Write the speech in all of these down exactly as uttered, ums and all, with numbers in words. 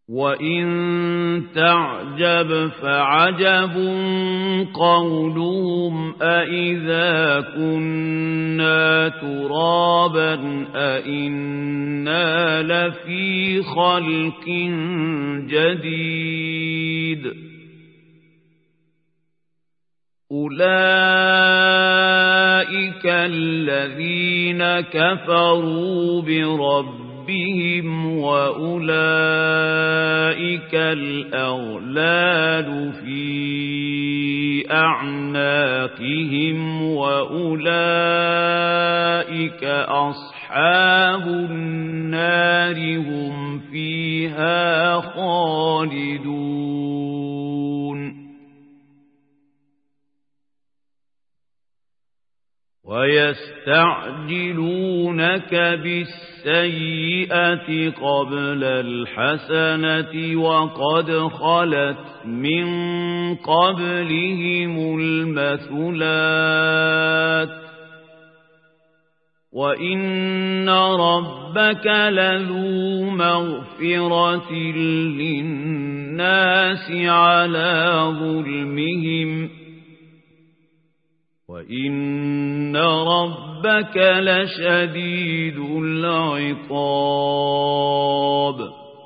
وَإِن تَعْجَبْ فَعَجَبٌ قَوْلُهُمْ أَإِذَا كُنَّا تُرَابًا أَإِنَّا لَفِي خَلْقٍ جَدِيدٍ أُولَئِكَ الَّذِينَ كَفَرُوا بِرَبِّهِمْ بهم وأولئك الأغلال في أعناقهم وأولئك أصحاب النار هم فيها خالدون ويستعجلونك بالسيئة قبل الحسنة وقد خلت من قبلهم المثلات وإن ربك لذو مغفرة للناس على ظلمهم وَإِنَّ رَبَّكَ لَشَدِيدُ الْعِقَابِ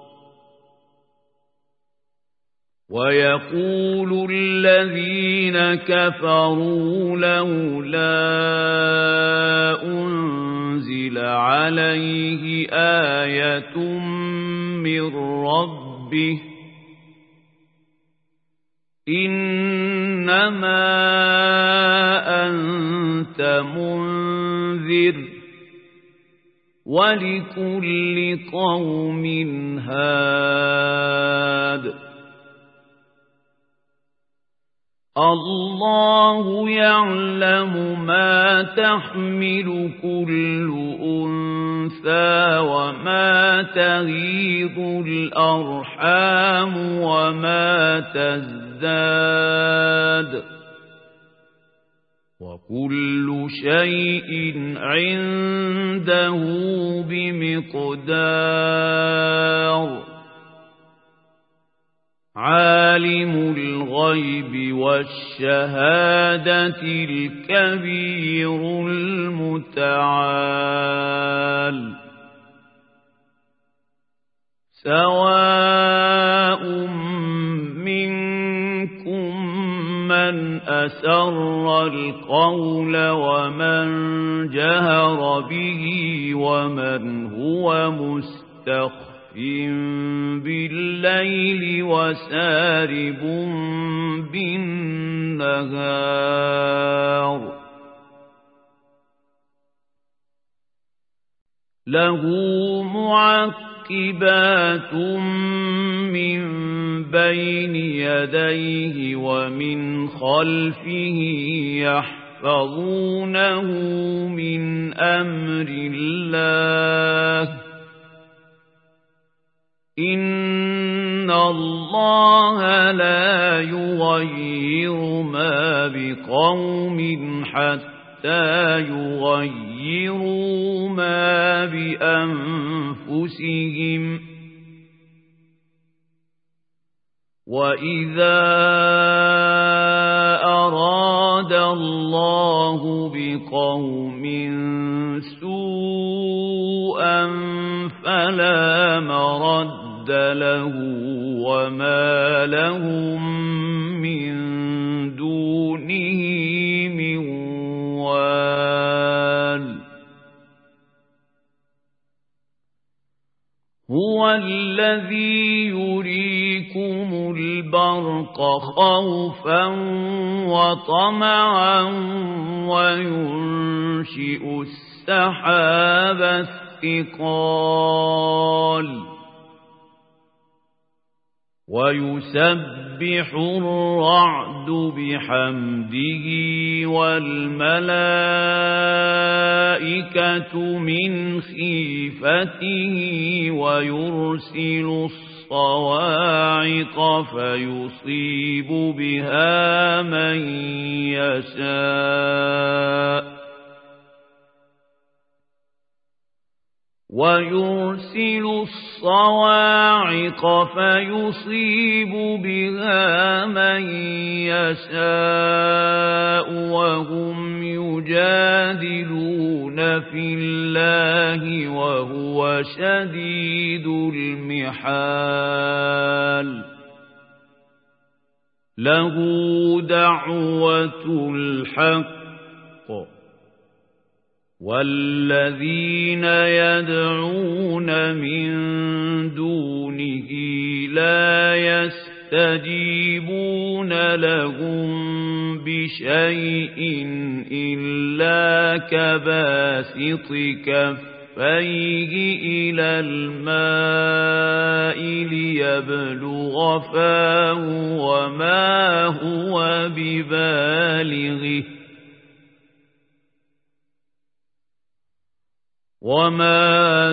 وَيَقُولُ الَّذِينَ كَفَرُوا لَوْلَا أُنْزِلَ عَلَيْهِ آيَةٌ مِّن رَّبِّهِ إِنَّمَا أَنْتَ مُنذِرٌ وَلِكُلِّ قَوْمٍ هَادٍ الله يعلم ما تحمل كل أنثى وما تغيض الأرحام وما تزداد وكل شيء عنده بمقدار عالم الغيب والشهادة الكبير المتعال سواء منكم من أسر القول ومن جهر به ومن هو مستخف بالليل وسارب بالنهار له معقبات من بين يديه ومن خلفه يحفظونه من أمر الله إن الله لا يغير ما بقوم حتى يغيروا ما بأنفسهم وإذا أراد الله بقوم سوءا فلا مرد له وما لهم من دونه من وال هو الذي يريكم البرق خوفا وطمعا وينشئ السحاب الثقال ويسبح الرعد بحمده والملائكة من خيفته ويرسل الصواعق فيصيب بها من يشاء ويرسل الصواعق فيصيب بها من يشاء وهم يجادلون في الله وهو شديد المحال له دعوة الحق والذين يدعون من دونه لا يستجيبون لهم بشيء إلا كباسط كفيه إلى الماء ليبلغ فاه وما هو ببالغه وما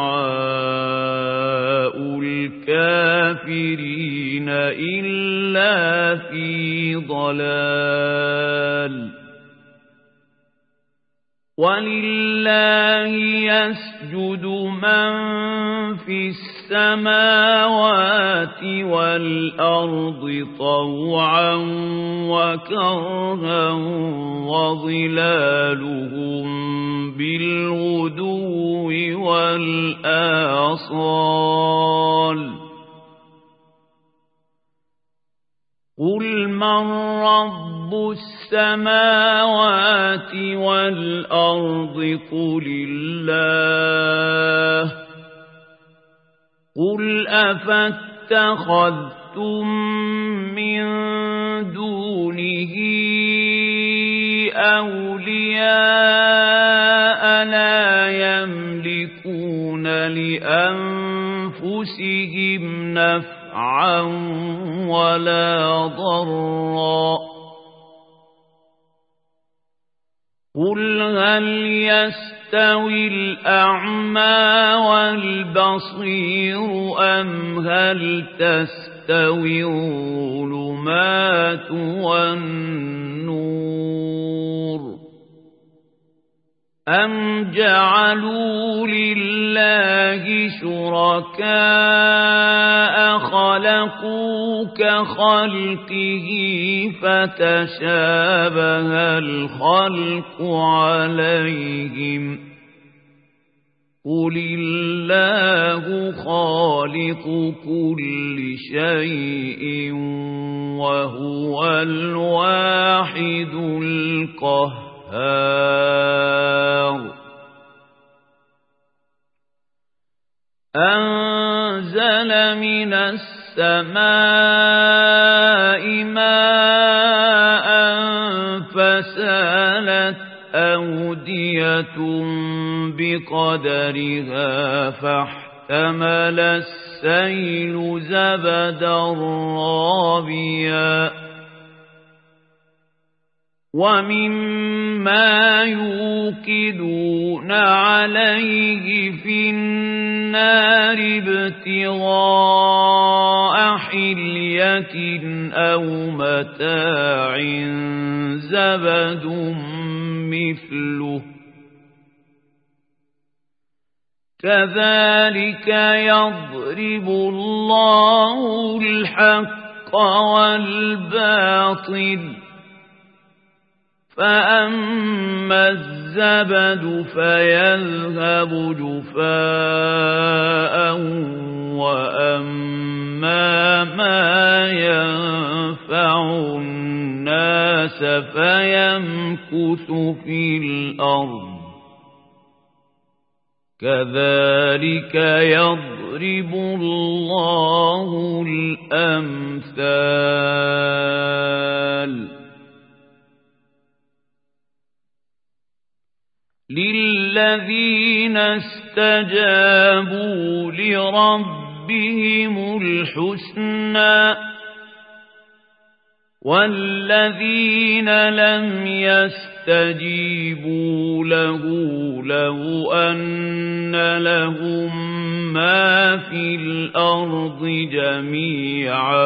دعاء الكافرين إلا في ضلال ولله يسجد من في السماوات والأرض طوعا وكرها وظلالهم بالغدو والآصال قل من رب السماوات والأرض قل الله قل أفاتخذتم من دونه أولياء لا يملكون لأنفسهم نفعا ولا ضرا قل هل يستوي الأعمى والبصير أم هل تستوي الظلمات والنور أم جعلوا لله شركاء خلقوا كخلقه فتشابه الخلق عليهم قل الله خالق كل شيء وهو الواحد القهار أنزل من السماء ماء فسالت أودية بقدرها فاحتمل السيل زبدا رابيا ومما يوقدون عليه في النار ابتغاء حلية أو متاع زبد مثله كذلك يضرب الله الحق والباطل فأما الزبد فيذهب جفاء وأما ما ينفع الناس فيمكث في الأرض كذلك يضرب الله الأمثال للذين استجابوا لربهم الحسنى والذين لم يستجيبوا له لو أن لهم ما في الأرض جميعا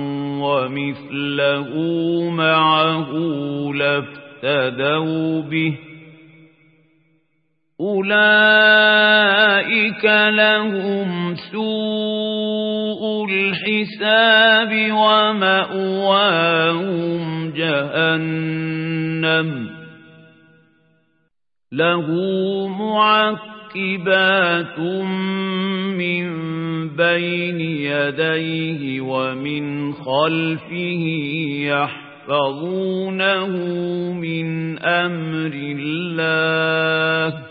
ومثله معه لافتدوا به أولئك لهم سوء الحساب ومأواهم جهنم له معقبات من بين يديه ومن خلفه يحفظونه من أمر الله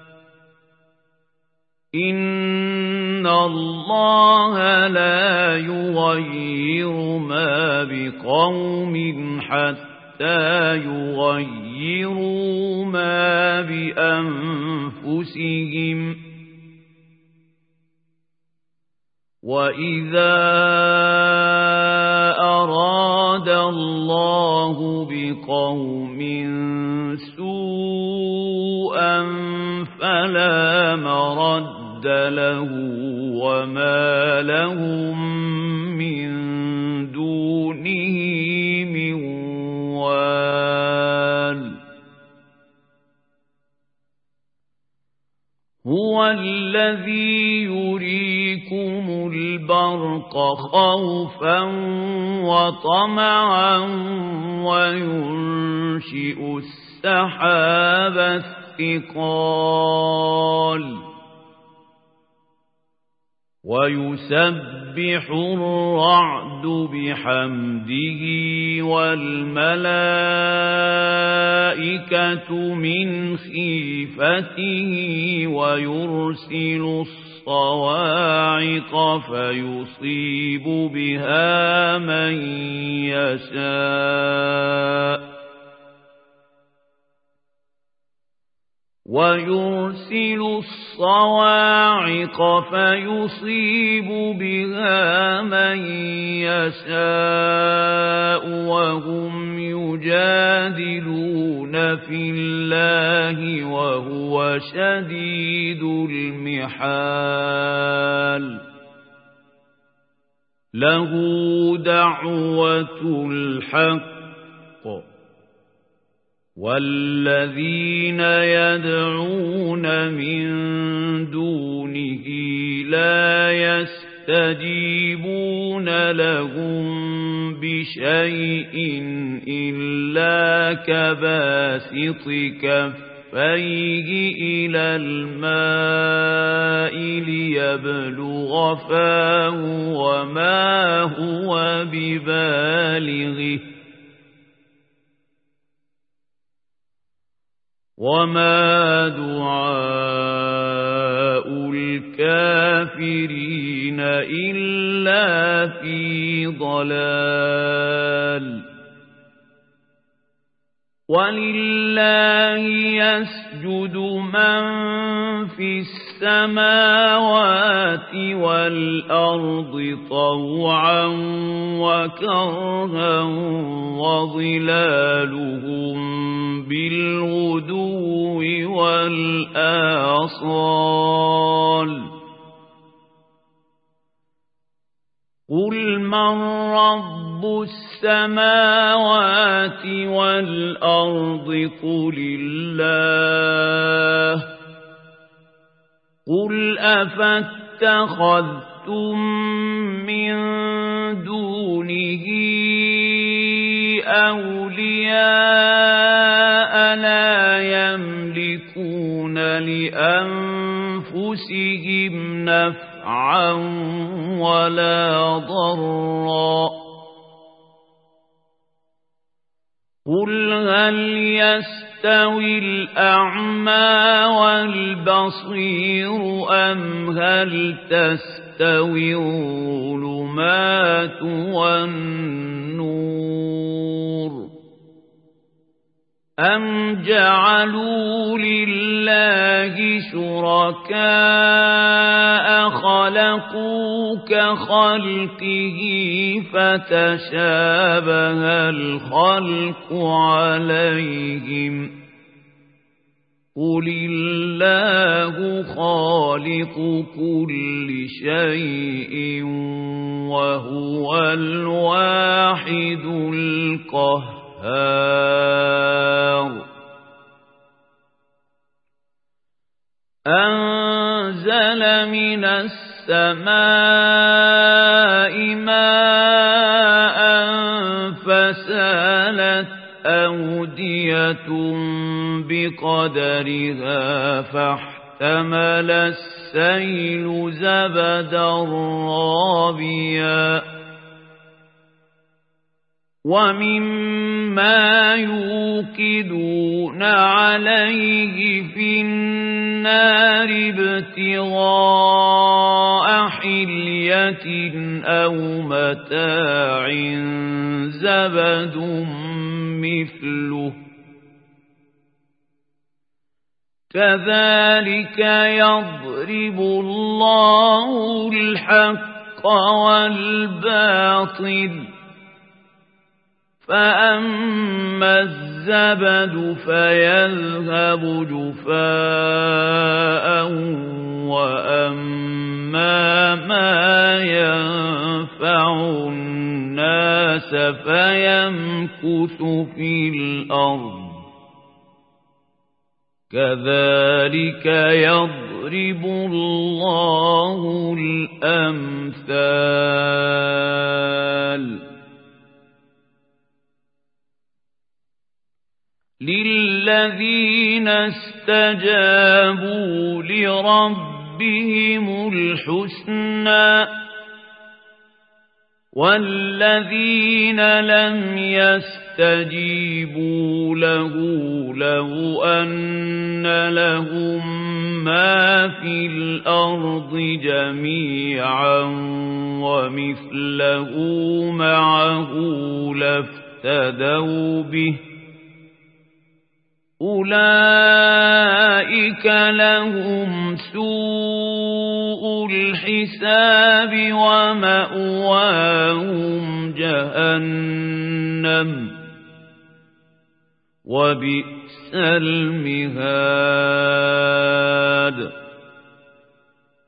إن الله لا يغير ما بقوم حتى يغيروا ما بأنفسهم وإذا أراد الله بقوم سوءا فلا مرد له وما لهم من دونه من وال هو الذي يريكم البرق خوفا وطمعا وينشئ السحاب الثقال ويسبح الرعد بحمده والملائكة من خيفته ويرسل الصواعق فيصيب بها من يشاء ويرسل الصواعق فيصيب بها من يشاء وهم يجادلون في الله وهو شديد المحال له دعوة الحق والذين يدعون من دونه لا يستجيبون لهم بشيء إلا كباسط كفيه إلى الماء ليبلغ فاه وما هو ببالغه وما دعاء الكافرين إلا في ضلال ولله يسجد من في السماوات والأرض طوعا وكرها وظلالهم بالغدو والآصال قل من رب السماوات والأرض قل الله قل أفاتخذتم من دونه أولياء لا يملكون لأنفسهم نفعا ولا ضرا قل هل يستوي الأعمى والبصير أم هل تستوي الظلمات والنور أم جعلوا لله شركاء خلقوا كخلقه فتشابه الخلق عليهم قل الله خالق كل شيء وهو الواحد القهار أنزل من السماء ماء فسالت أودية بقدرها فاحتمل السيل زبدا رابيا ومما يوقدون عليه في النار ابتغاء حلية أو متاع زبد مثله كذلك يضرب الله الحق والباطل فأما الزبد فيذهب جفاء وأما ما ينفع الناس فيمكث في الأرض كذلك يضرب الله الأمثال للذين استجابوا لربهم الحسنى والذين لم يستجيبوا له لو أن لهم ما في الأرض جميعا ومثله معه لافتدوا به أولئك لهم سوء الحساب ومأواهم جهنم وبئس المهاد